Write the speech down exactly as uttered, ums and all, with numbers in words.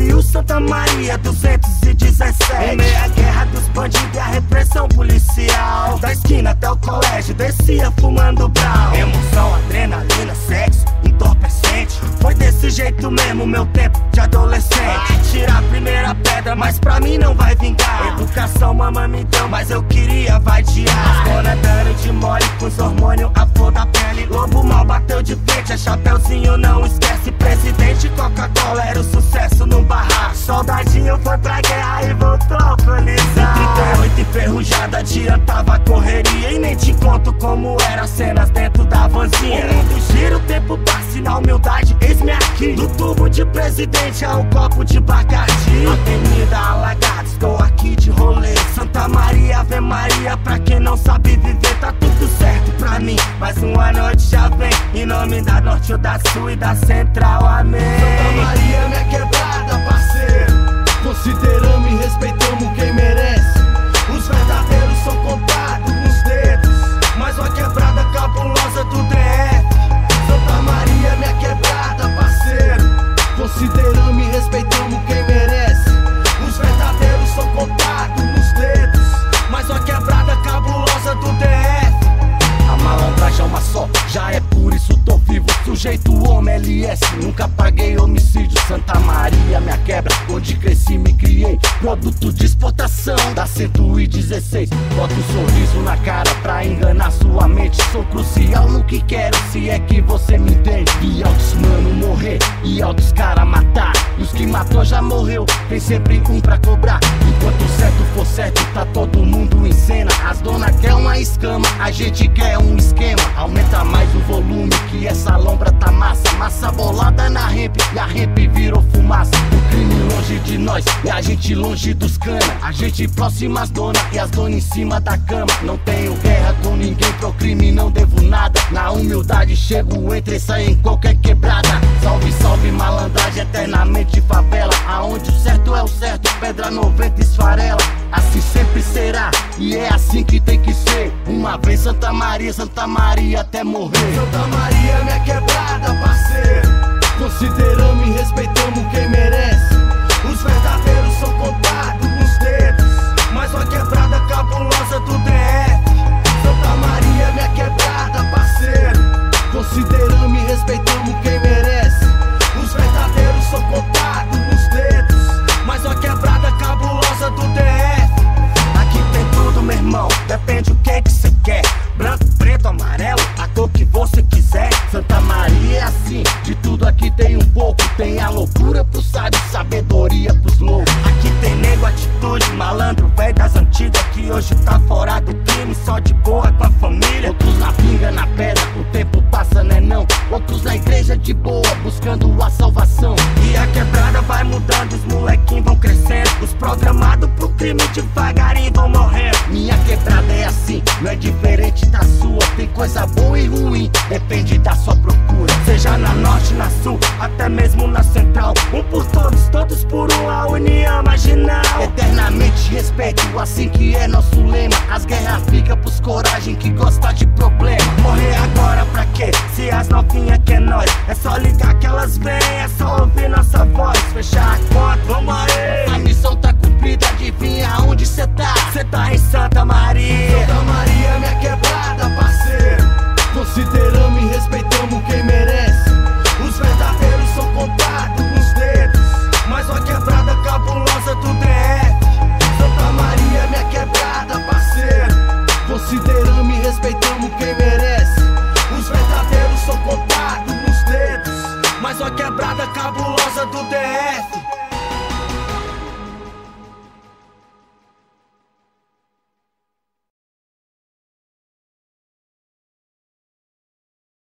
Rio, Santa Maria, duzentos e dezessete. Em meia guerra dos bandidos e a repressão policial, da esquina até o colégio, descia fumando brau. Emoção, adrenalina, sexo, entorpecente. Foi desse jeito mesmo meu tempo de adolescente. Tirar a primeira pedra, mas pra mim não vai vingar. Educação mamãe me deu, mas eu queria vadiar. Dona dando de mole com os hormônios à flor da pele. Lobo mal bateu de frente, é chapeuzinho, não esquece. Presidente Coca-Cola era o sucesso no barraco. Soldadinho foi pra guerra e voltou a alcoolizar. trinta e oito enferrujada, adiantava a correria. E nem te conto como eram as cenas dentro da vanzinha. O mundo gira, o tempo passa e na humildade, eis-me aqui. Do tubo de presidente ao copo de Bacardi. Avenida alagada, estou aqui de rolê. Santa Maria, Ave Maria, pra quem não sabe viver, tá tudo certo pra mim. Mas uma noite já vem, em nome da Norte ou da Sul e da Central, amém. Santa Maria, minha quebrada, parceiro. Consideramos e respeitamos quem merece. Os verdadeiros são contados nos dedos, mas uma quebrada cabulosa do D F. Santa Maria, minha quebrada, parceiro. Consideramos e respeitamos quem merece. Os verdadeiros são contados nos dedos, mas uma quebrada cabulosa do D F. A malandragem é uma só, já é por isso tô vivo. Sujeito homem L S, nunca paguei homicídio. Santa Maria, minha quebra, onde cresci me criei. Produto de exportação da cento e dezesseis. Bota um sorriso na cara pra enganar sua mente. Sou crucial no que quero, se é que você me entende. E altos mano morrer, e altos cara matar. E os que matou já morreu, tem sempre um pra cobrar. Enquanto o certo for certo, tá todo mundo em cena. As dona quer uma escama, a gente quer um esquema. Aumenta mais o volume que essa lombra tá massa. Massa bolada na ramp e a ramp virou fumaça. O crime longe de nós e a gente longe dos cana. A gente próxima às donas e as donas em cima da cama. Não tenho guerra com ninguém, pro crime não devo nada. Na humildade chego, entre e saio em qualquer quebrada. Salve, salve malandragem, eternamente favela. Aonde o certo é o certo, pedra noventa esfarela. Assim sempre será, e é assim que tem que ser. Uma vez Santa Maria, Santa Maria até morrer. Santa Maria, minha quebrada, parceiro. Consideramos e respeitamos quem merece. Os verdadeiros são contados nos dedos, mas uma quebrada cabulosa do D F. Santa Maria, minha quebrada, parceiro. Consideramos e respeitamos quem merece. Os verdadeiros são contados nos dedos, mas uma quebrada cabulosa do D F. Aqui tem tudo, meu irmão, depende o que que cê quer. Branco, preto, amarelo, a cor que você quiser. Santa Maria é assim, de tudo aqui tem um pouco. Tem a loucura pros sábios, sabedoria pros loucos. Aqui tem nego, atitude, malandro, velho das antigas, que hoje tá fora do crime, só de boa com a família. Outros na pinga, na pedra, o tempo passa, né não? Outros na igreja de boa, buscando a salvação. E a quebrada vai mudando, os molequinhos vão crescendo. Os programados pro crime devagarinho vão morrendo. Minha quebrada é assim, não é diferente da sua. Tem coisa boa e ruim, depende da sua procura. Seja na norte, na sul, até mesmo na central. Um por todos, todos por um, a união marginal. Eternamente respeito, assim que é nosso lema. As guerras ficam pros coragem que gosta de problema. Morrer agora pra quê? Se as novinhas quer nós, é só ligar que elas vêm, é só ouvir nossa voz. Fechar a conta, vamos aí. A missão tá cumprida, adivinha onde cê tá? Cê tá em Santa Maria. Santa